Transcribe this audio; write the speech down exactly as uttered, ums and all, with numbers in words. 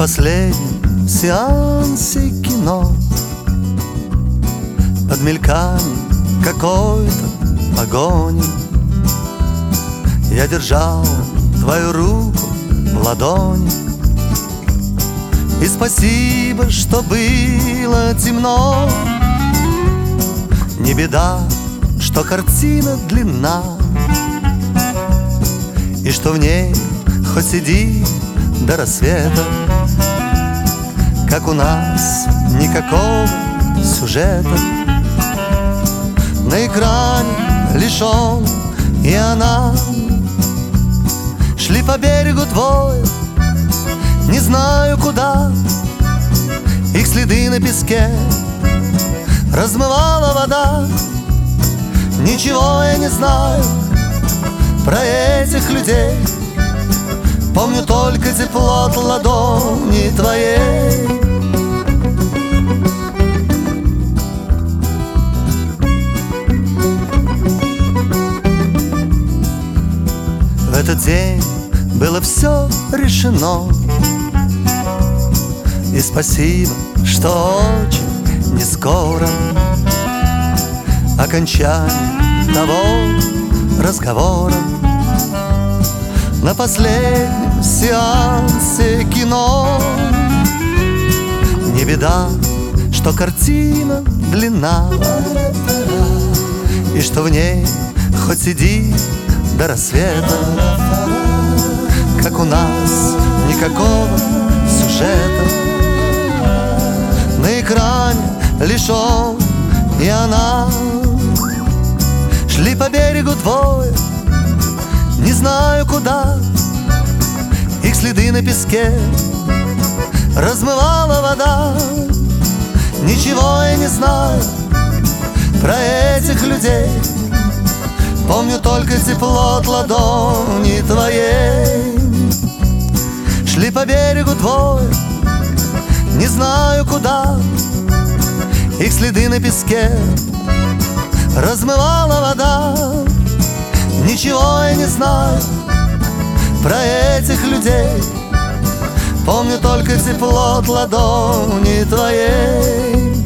последнем сеансе кино, под мельками какой-то погони, я держал твою руку в ладони. И спасибо, что было темно. Не беда, что картина длинна, и что в ней хоть сиди до рассвета. Как у нас никакого сюжета, на экране лишь он и она. Шли по берегу двое, не знаю куда. Их следы на песке размывала вода. Ничего я не знаю про этих людей, помню только тепло от ладони твоей. В этот день было все решено, и спасибо, что очень не скоро окончание того разговора. На последнем сеансе кино не беда, что картина длинна, и что в ней хоть сиди до рассвета. Как у нас никакого сюжета, на экране лишь он и она. Шли по берегу двое, не знаю куда. Их следы на песке размывала вода. Ничего я не знаю про этих людей, помню только тепло от ладони твоей. Шли по берегу двое, не знаю куда. Их следы на песке размывала вода. Ничего я не знаю про этих людей, помню только тепло от ладони твоей.